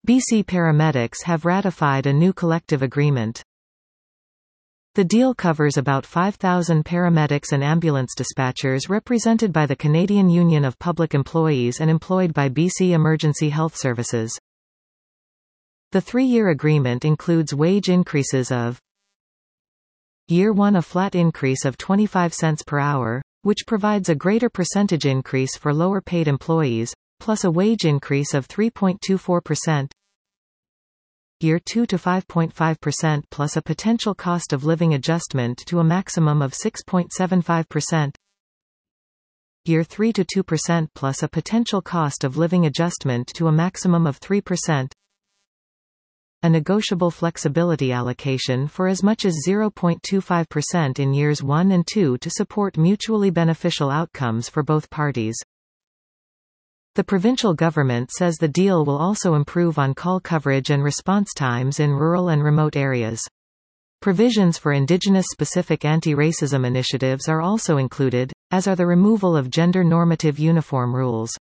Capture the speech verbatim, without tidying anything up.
B C paramedics have ratified a new collective agreement. The deal covers about five thousand paramedics and ambulance dispatchers represented by the Canadian Union of Public Employees and employed by B C Emergency Health Services. The three-year agreement includes wage increases of Year one a flat increase of twenty-five cents per hour, which provides a greater percentage increase for lower-paid employees, plus a wage increase of three point two four percent. Year two to five point five percent plus a potential cost of living adjustment to a maximum of six point seven five percent. Year three to two percent plus a potential cost of living adjustment to a maximum of three percent. A negotiable flexibility allocation for as much as zero point two five percent in years one and two to support mutually beneficial outcomes for both parties. The provincial government says the deal will also improve on-call coverage and response times in rural and remote areas. Provisions for Indigenous-specific anti-racism initiatives are also included, as are the removal of gender-normative uniform rules.